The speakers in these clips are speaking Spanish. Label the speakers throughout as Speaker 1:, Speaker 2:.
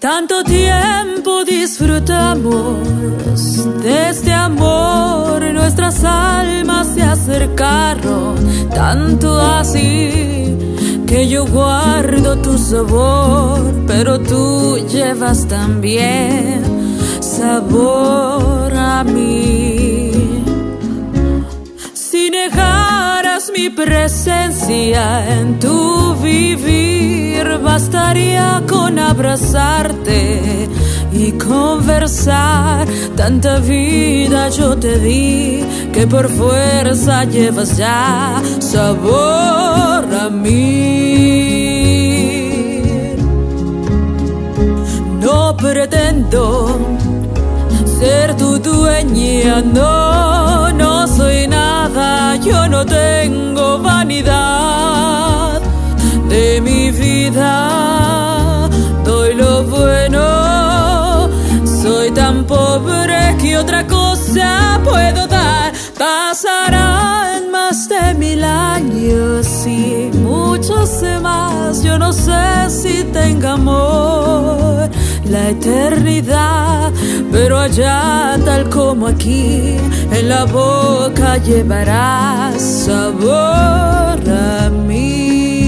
Speaker 1: Tanto tiempo disfrutamos de este amor, nuestras almas se acercaron, tanto así que yo guardo tu sabor, pero tú llevas también sabor a mí. Si negaras mi presencia en tu vivir, bastaría con abrazarte y conversar. Tanta vida yo te di que por fuerza llevas ya sabor a mí. No pretendo ser tu dueña, no, no soy nada, yo no tengo vanidad de mi vida, doy lo bueno, soy tan pobre que otra cosa puedo dar. Pasarán más de 1000 años y muchos más, yo no sé si tenga amor la eternidad, pero allá tal como aquí, en la boca llevarás sabor a mí.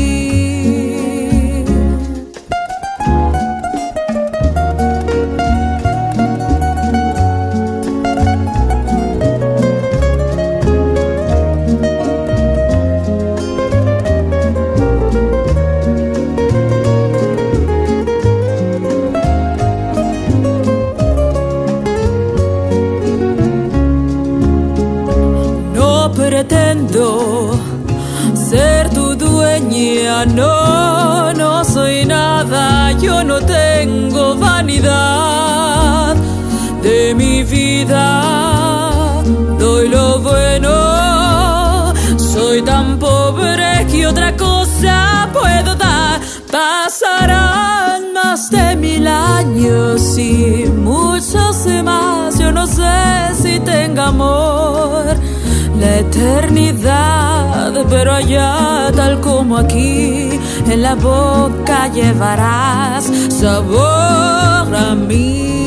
Speaker 1: Pretendo ser tu dueña, no, no soy nada, yo no tengo vanidad de mi vida, doy lo bueno, soy tan pobre que otra cosa puedo dar. Pasarán más de 1000 años y muchos más, yo no sé si tenga amor la eternidad, pero allá tal como aquí, en la boca llevarás sabor a mí.